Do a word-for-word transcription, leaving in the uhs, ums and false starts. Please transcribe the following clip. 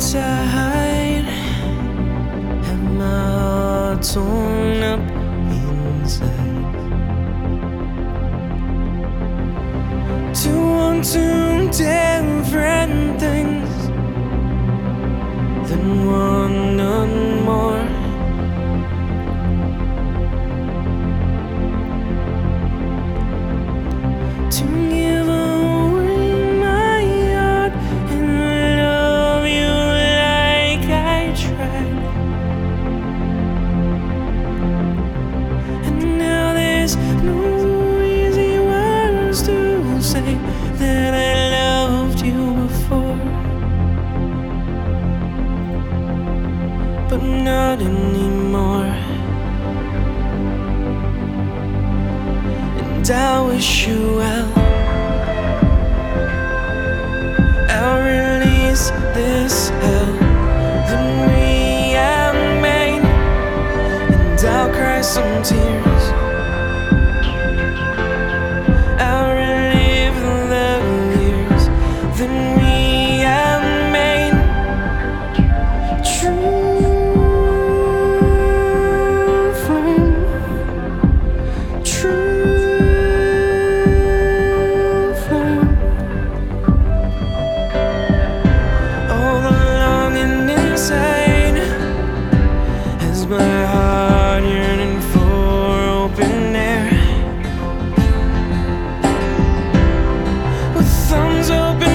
inside, have my heart torn up inside. Two on two different things, then one none more. To give away my heart and love you like I tried. And now there's no easy words to say that I loved you before, but not anymore. And I wish you well. I'll release this hell that we have made, and I'll cry some tears. I'll relive the years that we have made. True flame, true. My heart yearning for open air, with thumbs open.